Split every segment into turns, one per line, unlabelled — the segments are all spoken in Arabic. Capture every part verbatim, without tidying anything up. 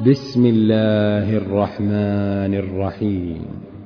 بسم الله الرحمن الرحيم.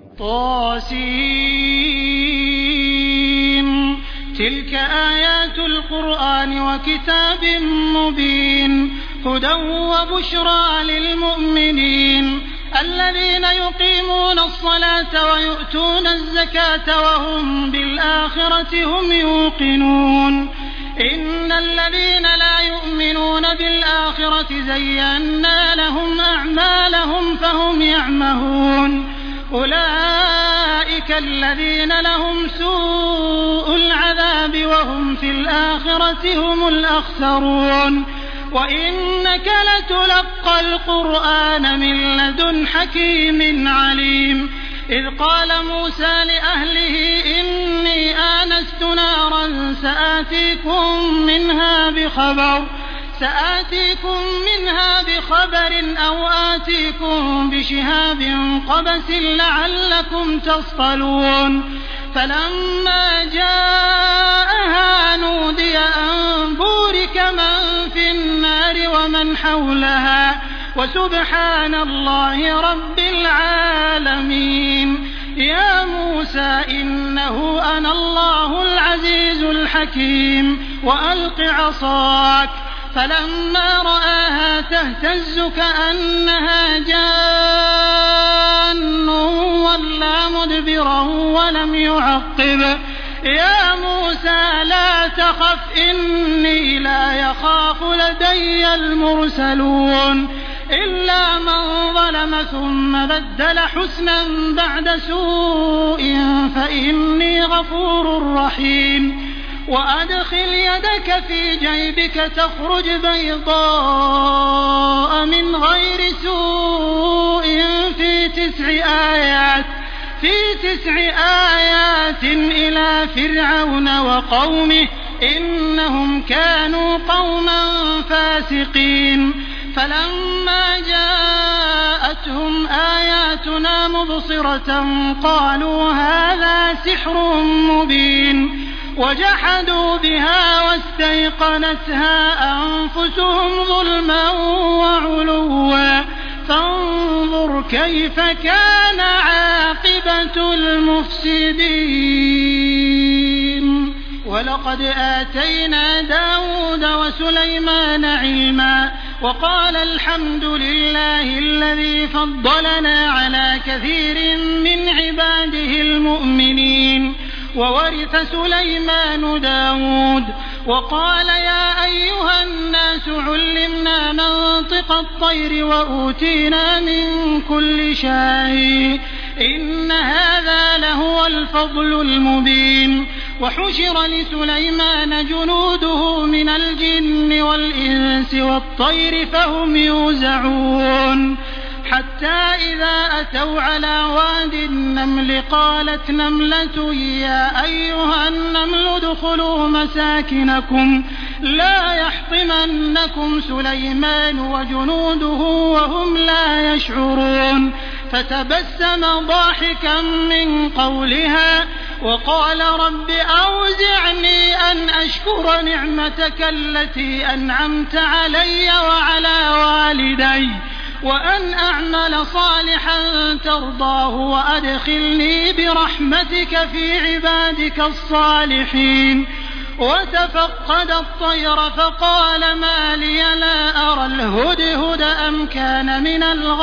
طاسيم. تلك آيات القرآن وكتاب مبين، هدى وبشرى للمؤمنين الذين يقيمون الصلاة ويؤتون الزكاة وهم بالآخرة هم يوقنون. إن الذين لا يؤمنون بالآخرة زينا لهم أعمالهم فهم يعمهون. أولئك الذين لهم سوء العذاب وهم في الآخرة هم الأخسرون. وإنك لتلقى القرآن من لدن حكيم عليم. إذ قال موسى لأهله إني آنست نارا سآتيكم منها بخبر سآتيكم منها بخبر أو آتيكم بشهاب قبس لعلكم تصطلون. فلما جاءها نودي أن بورك من في النار ومن حولها وسبحان الله رب العالمين. يا موسى إنه أنا الله العزيز الحكيم وألق عصاك. فلما رآها تهتز كأنها جان ولى مدبرا ولم يعقب. يا موسى لا تخف إني لا يخاف لدي المرسلون. إلا من ظلم ثم بدل حسنا بعد سوء فإني غفور رحيم. وأدخل يدك في جيبك تخرج بيضاء من غير سوء في تسع آيات في تسع آيات إلى فرعون وقومه إنهم كانوا قوما فاسقين. فلما جاءتهم آياتنا مبصرة قالوا هذا سحر مبين. وجحدوا بها واستيقنتها أنفسهم ظلما وعلوا فانظر كيف كان عاقبة المفسدين. ولقد آتينا داود وسليمان علما وقال الحمد لله الذي فضلنا على كثير من عباده المؤمنين. وورث سليمان داود وقال يا أيها الناس علمنا منطق الطير وأوتينا من كل شيء إن هذا لهو الفضل المبين. وحشر لسليمان جنوده من الجن والإنس والطير فهم يوزعون. حتى إذا أتوا على واد النمل قالت نملة يا أيها النمل ادخلوا مساكنكم لا يحطمنكم سليمان وجنوده وهم لا يشعرون. فتبسم ضاحكا من قولها وقال رب أوزعني أن أشكر نعمتك التي أنعمت علي وعلى والدي وأن أعمل صالحا ترضاه وأدخلني برحمتك في عبادك الصالحين. وتفقد الطير فقال ما لي لا أرى الهدهد أم كان من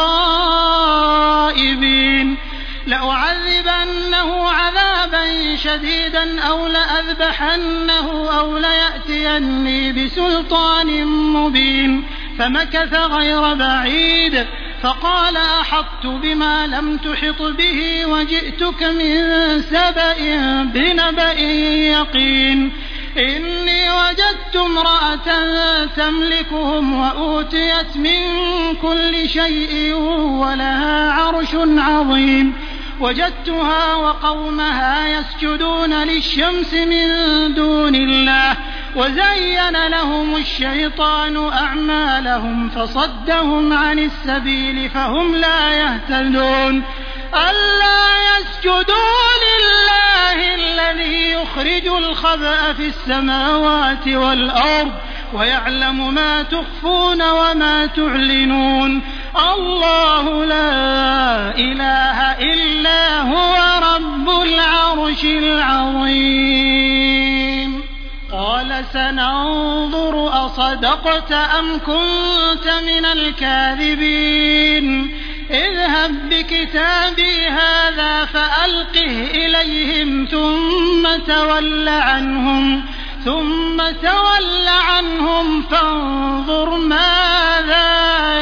الغائبين. لأعذبنه عذابا شديدا أو لأذبحنه أو ليأتيني بسلطان مبين. فمكث غير بعيد فقال أحطت بما لم تحط به وجئتك من سبأ بنبأ يقين. إني وجدت امرأة تملكهم وأوتيت من كل شيء ولها عرش عظيم. وجدتها وقومها يسجدون للشمس من دون الله وزين لهم الشيطان أعمالهم فصدهم عن السبيل فهم لا يهتدون. ألا يسجدوا لله الذي يخرج الخبأ في السماوات والأرض ويعلم ما تخفون وما تعلنون. ننظر أصدقت أم كنت من الكاذبين اذهب بكتابي هذا فألقه إليهم ثم تول عنهم ثم تول عنهم فانظر ماذا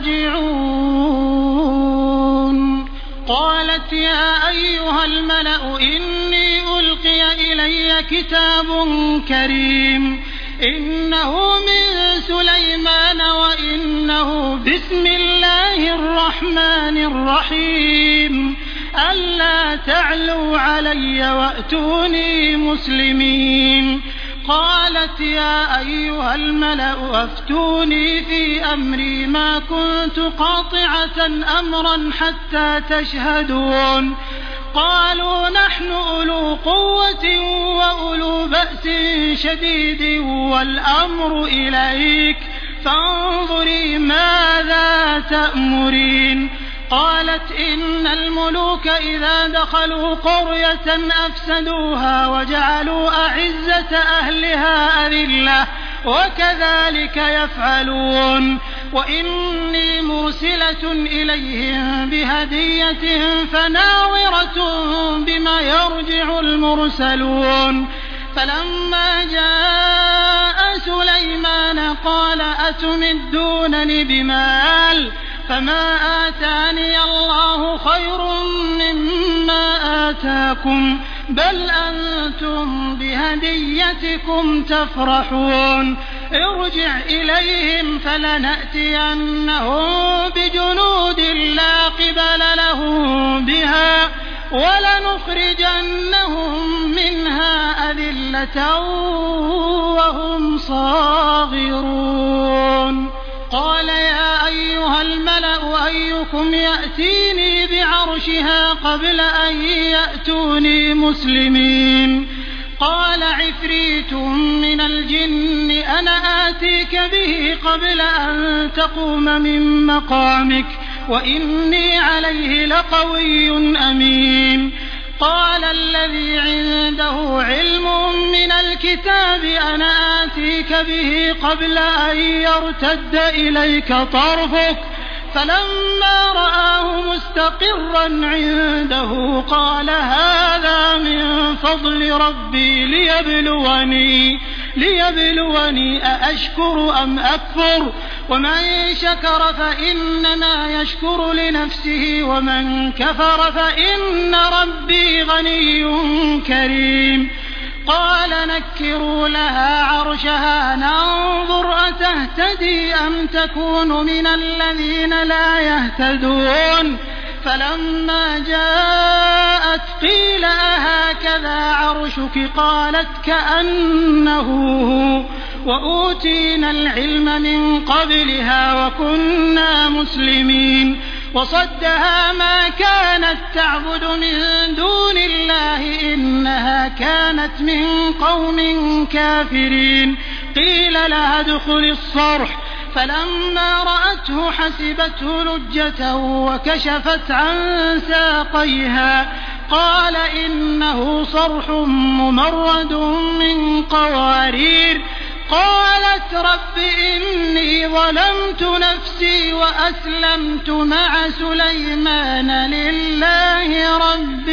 يرجعون. قالت يا أيها الملأ إني ألقي إلي كتاب كريم إنه من سليمان وإنه بسم الله الرحمن الرحيم ألا تعلوا علي وأتوني مسلمين. قالت يا أيها الملأ أفتوني في أمري ما كنت قاطعة أمرا حتى تشهدون. قالوا نحن أولو قوة وأولو بأس شديد والأمر إليك فانظري ماذا تأمرين. قالت إن الملوك إذا دخلوا قرية أفسدوها وجعلوا أعزة أهلها أذلة وكذلك يفعلون وإني مرسلة إليهم بهدية فناظرة بما يرجع المرسلون. فلما جاء سليمان قال أتمدونني بمال فما آتاني الله خير مما آتاكم بل أنتم بهديتكم تفرحون. ارجع إليهم فلنأتينهم بجنود لا قبل لهم بها ولنخرجنهم منها أذلة وهم صاغرون. قال يا أيها الملأ أيكم يأتيني بعرشها قبل أن يأتوني مسلمين. قال عفريت من الجن أنا آتيك به قبل أن تقوم من مقامك وإني عليه لقوي أمين. قال الذي عنده علم من الكتاب أنا آتيك به قبل أن يرتد إليك طرفك فلما رآه مستقرا عنده قال هذا من فضل ربي ليبلوني ليبلوني أأشكر أم أكفر ومن شكر فإنما يشكر لنفسه ومن كفر فإن ربي غني كريم. قال نكروا لها عرشها ننظر أتهتدي أم تكون من الذين لا يهتدون. فلما جاءت قيل أهكذا عرشك قالت كأنه هو وأوتينا العلم من قبلها وكنا مسلمين. وصدها ما كانت تعبد من دون الله إنها كانت من قوم كافرين. قيل لها ادخل الصرح فلما رأته حسبته لجة وكشفت عن ساقيها قال إنه صرح ممرد من قوارير. قالت رب إني ظلمت نفسي وأسلمت مع سليمان لله رب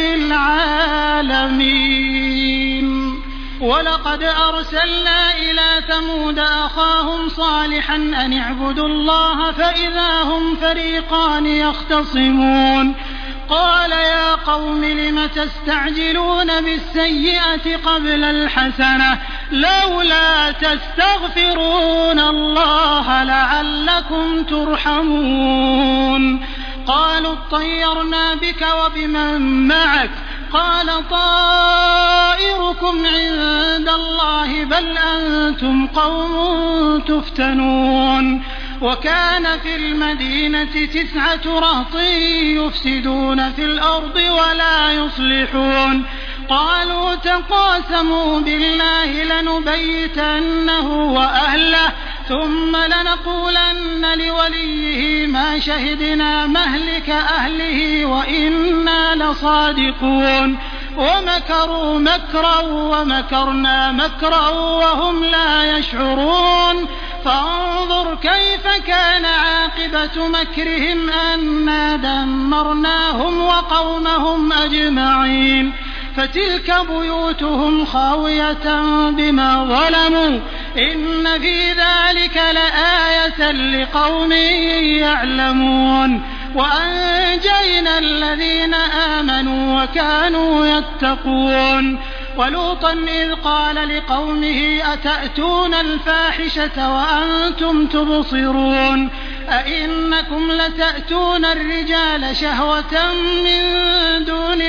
العالمين. ولقد أرسلنا إلى ثمود أخاهم صالحا أن اعبدوا الله فإذا هم فريقان يختصمون. قال يا قوم لم تستعجلون بالسيئة قبل الحسنة لولا تستغفرون الله لعلكم ترحمون. قالوا اطيرنا بك وبمن معك قال طائركم عند الله بل أنتم قوم تفتنون. وكان في المدينة تسعة رهط يفسدون في الأرض ولا يصلحون. قالوا تقاسموا بالله لنبيتنه وأهله ثم لنقولن لوليه ما شهدنا مهلك أهله وإنا لصادقون. ومكروا مكرا ومكرنا مكرا وهم لا يشعرون فانظر كيف كان عاقبة مكرهم أنا دمرناهم وقومهم أجمعين فتلك بيوتهم خاوية بما ظلموا إن في ذلك لآية لقوم يعلمون وأنجينا الذين آمنوا وكانوا يتقون ولوطا إذ قال لقومه أتأتون الفاحشة وأنتم تبصرون أئنكم لتأتون الرجال شهوة من دون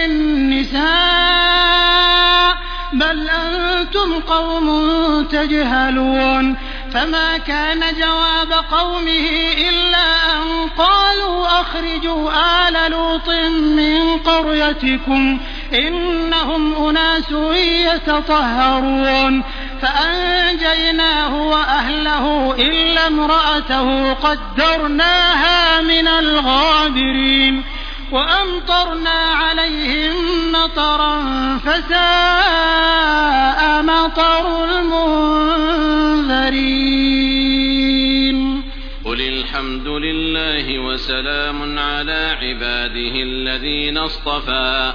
النساء بل أنتم قوم تجهلون فما كان جواب قومه إلا أن قالوا أخرجوا آل لوط من قريتكم إنهم أناس يتطهرون فأنجيناه وأهله إلا امرأته قدرناها من الغابرين وأمطرنا عليهم مطرا فساء مطر المنذرين
قل الحمد لله وسلام على عباده الذين اصطفى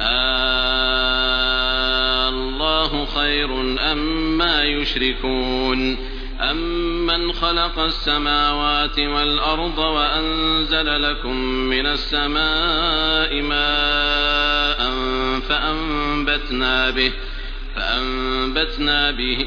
الله خير أما يشركون أمن خلق السماوات والأرض وأنزل لكم من السماء ماء فأنبتنا به فأنبتنا به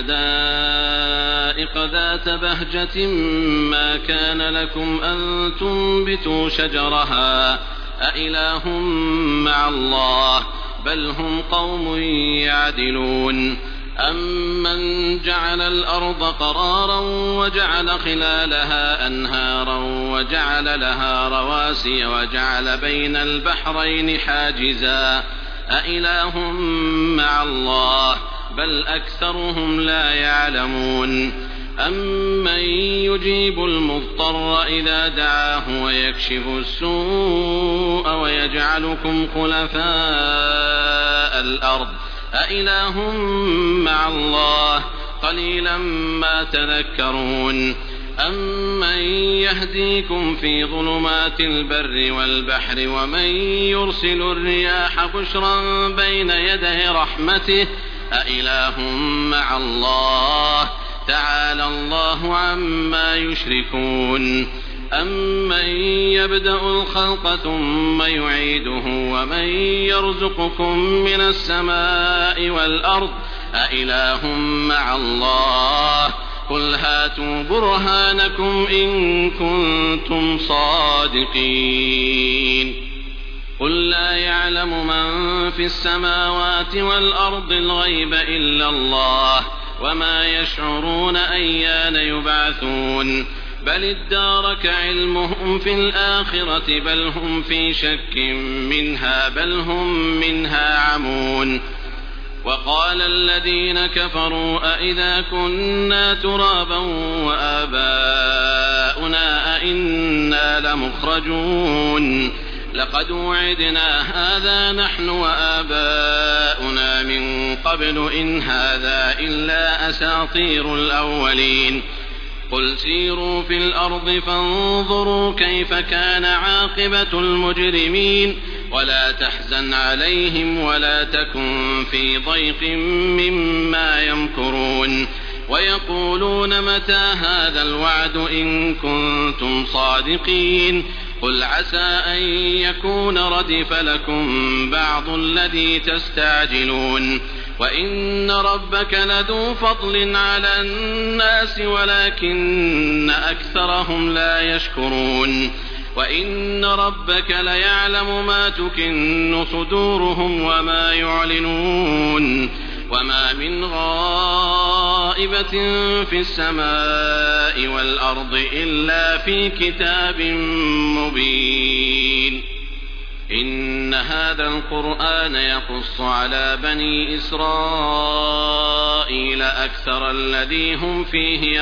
حدائق ذات بهجة ما كان لكم أن تنبتوا شجرها أإله مع الله بل هم قوم يعدلون أمن جعل الأرض قرارا وجعل خلالها أنهارا وجعل لها رواسي وجعل بين البحرين حاجزا أإله مع الله بل أكثرهم لا يعلمون أمن يجيب المضطر إذا دعاه ويكشف السوء ويجعلكم خلفاء الأرض أإله مع الله قليلا ما تذكرون أمن يهديكم في ظلمات البر والبحر ومن يرسل الرياح بشرا بين يدي رحمته أإله مع الله تعالى الله عما يشركون أمن يبدأ الخلق ثم يعيده ومن يرزقكم من السماء والأرض أإله مع الله قل هاتوا برهانكم إن كنتم صادقين قل لا يعلم من في السماوات والأرض الغيب إلا الله وما يشعرون أيان يبعثون بل ادارك علمهم في الآخرة بل هم في شك منها بل هم منها عمون وقال الذين كفروا أئذا كنا ترابا وآباؤنا أئنا لمخرجون لقد وعدنا هذا نحن وآباؤنا من قبل إن هذا إلا أساطير الأولين قل سيروا في الأرض فانظروا كيف كان عاقبة المجرمين ولا تحزن عليهم ولا تكن في ضيق مما يمكرون ويقولون متى هذا الوعد إن كنتم صادقين قل عسى أن يكون ردف لكم بعض الذي تستعجلون وإن ربك لذو فضل على الناس ولكن أكثرهم لا يشكرون وإن ربك ليعلم ما تكن صدورهم وما يعلنون وما من غائبة في السماء والأرض إلا في كتاب مبين إن هذا القرآن يقص على بني إسرائيل أكثر الذي هم فيه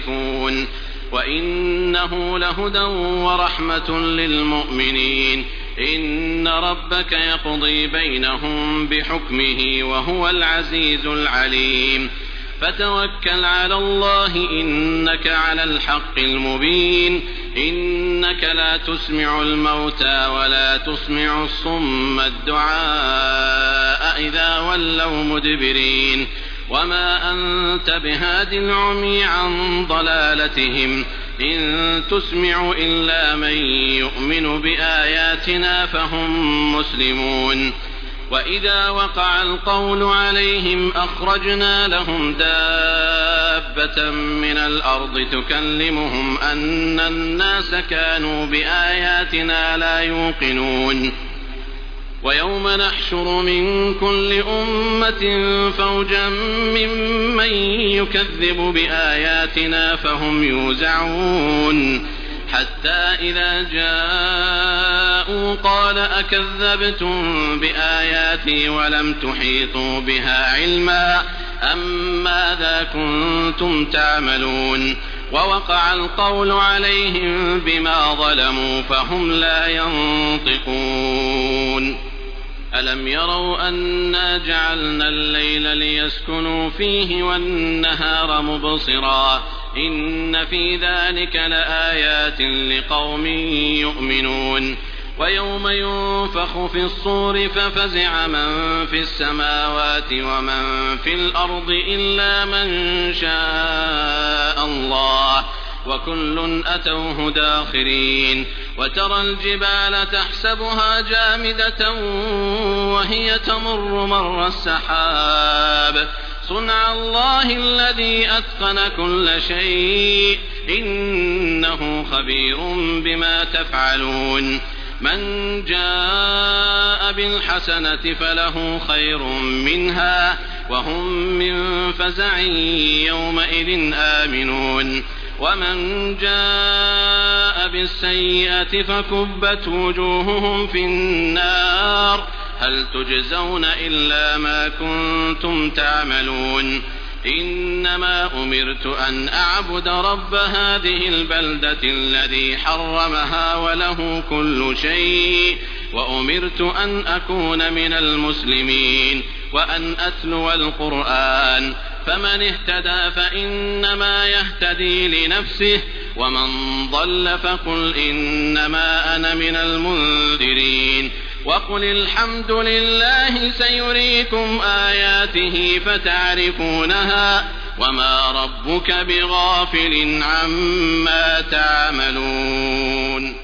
يختلفون وإنه لهدى ورحمة للمؤمنين إن ربك يقضي بينهم بحكمه وهو العزيز العليم فتوكل على الله إنك على الحق المبين إنك لا تسمع الموتى ولا تسمع الصم الدعاء إذا ولوا مدبرين وما أنت بهاد العمي عن ضلالتهم إن تسمع إلا من يؤمن بآياتنا فهم مسلمون وإذا وقع القول عليهم أخرجنا لهم دابة من الأرض تكلمهم أن الناس كانوا بآياتنا لا يوقنون ويوم نحشر من كل أمة فوجا ممن يكذب بآياتنا فهم يوزعون حتى إذا جاءوا قال أكذبتم بآياتي ولم تحيطوا بها علما أم ماذا كنتم تعملون ووقع القول عليهم بما ظلموا فهم لا ينطقون ألم يروا أنا جعلنا الليل ليسكنوا فيه والنهار مبصرا إن في ذلك لآيات لقوم يؤمنون ويوم ينفخ في الصور ففزع من في السماوات ومن في الأرض إلا من شاء الله وكل أتوه داخرين وترى الجبال تحسبها جامدة وهي تمر مر السحاب صنع الله الذي أتقن كل شيء إنه خبير بما تفعلون من جاء بالحسنة فله خير منها وهم من فزع يومئذ آمنون ومن جاء بالسيئة فكبت وجوههم في النار هل تجزون إلا ما كنتم تعملون إنما أمرت أن أعبد رب هذه البلدة الذي حرمها وله كل شيء وأمرت أن أكون من المسلمين وأن أتلو القرآن فمن اهتدى فإنما يهتدي لنفسه ومن ضل فقل إنما أنا من المنذرين وقل الحمد لله سيريكم آياته فتعرفونها وما ربك بغافل عما تعملون